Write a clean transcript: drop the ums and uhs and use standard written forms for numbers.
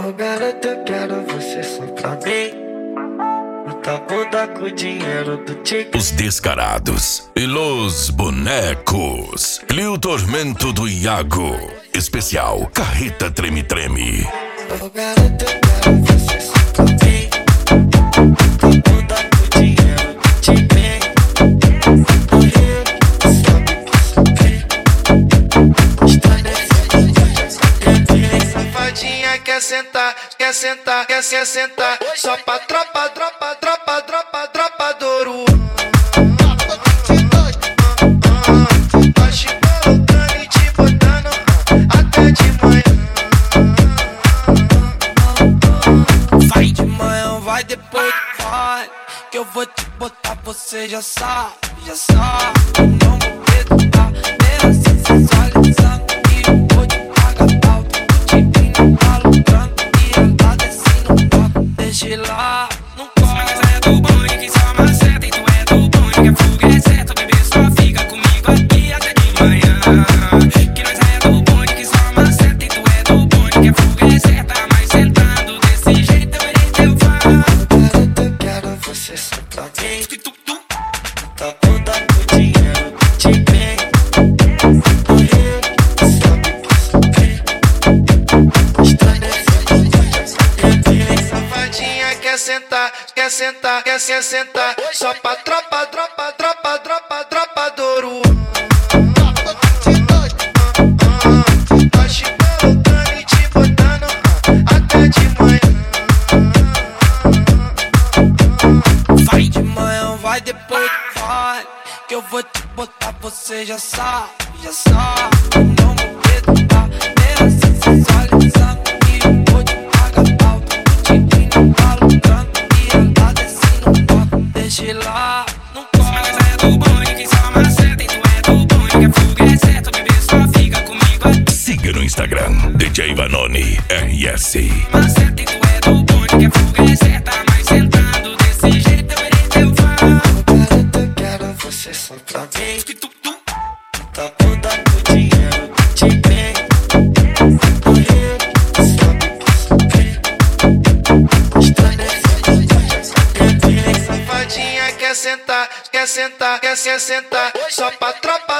Oh garota, eu quero você só pra mim. Muita bunda com dinheiro do tigre. Os descarados e los bonecos. E o tormento do Iago. Especial Carreta Treme Treme. Oh garota, eu quero você só pra mim. Muita bunda com dinheiro do tigre. Safadinha quer sentar, quer sentar, quer sentar. Só pra tropa do ouro. Tá te colocando e te botando até de manhã. Vai de manhã, vai depois, vai. Que eu vou te botar, você já sabe, já sabe. Não vou perguntar, nem assim sensualizando. E eu vou te pagar alto, o tigre não tá lucrando. E ela desce no topo, deixa lá, não corre. Mas é do bonde que só maceta. E tu é do bonde que a fuga é certa. O bebê só fica comigo aqui até de manhã. Que nós é do bonde que só maceta. E tu é do bonde que a fuga é certa. Mas sentando desse jeito eu irei teu fã. Garota, eu quero você só pra mim. Tá bunda com dinheiro do tigre. Safadinha quer sentar, quer sentar, quer sentar. Só pra tropa do ouro. Tá te colocando e te botando até de manhã. Vai de manhã, vai depois, vai. Que eu vou te botar, você já sabe, já sabe. Não vou perguntar, nem assim sensualizando. E eu vou te pagar alto, o tigre não tá lucrando. E ela desce no topo, deixa lá, não Mas corre. é do bonde que só maceta. E tu é do bonde que a fuga é certa. O bebê só fica comigo aqui. Siga no Instagram, DJ Vanoni RS. Maceta. E tu é do bonde que a fuga é certa. Mas sentando desse jeito eu irei teu fã. Garota, eu quero você só pra mim. Tá bunda com dinheiro do tigre. Safadinha quer sentar, quer sentar, quer sentar. Só pra tropa